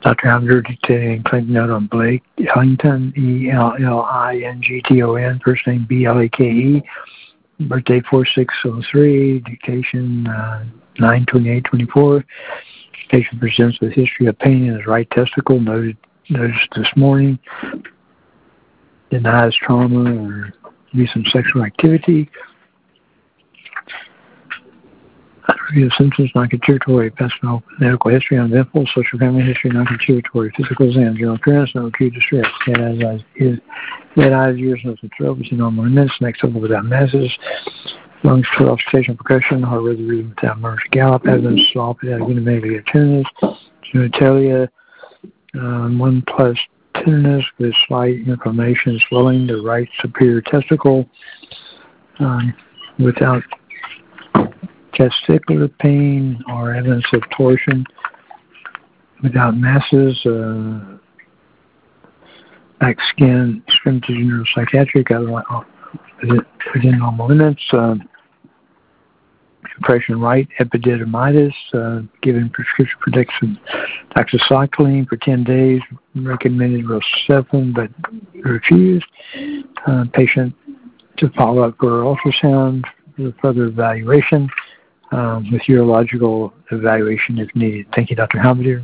Dr. Hamder detailing claim note on Blake Ellington, Ellington, first name Blake, birthday 4603, dictation 9/28/24. Patient presents with history of pain in his right testicle, noticed this morning. Denies trauma or recent sexual activity. Review of symptoms, non-contributory, personal medical history, uneventful, social family history, non-contributory, physical exam, general appearance, no acute distress. Head, eyes, ears, nose, and throat, within normal limits, next level without masses, lungs, auscultation, percussion, heart rate, rhythm without murmurs, gallop, evidence, swallow, without unimegalia, tenderness, genitalia, 1 plus tenderness with slight inflammation, swelling, the right superior testicle, without testicular pain or evidence of torsion, without masses, back skin, extremity neuropsychiatric, within normal limits, impression right, epididymitis, given prescription protection doxycycline for 10 days, recommended Rocephin but refused. Patient to follow up for ultrasound for further evaluation, with urological evaluation if needed. Thank you, Dr. Halberdier.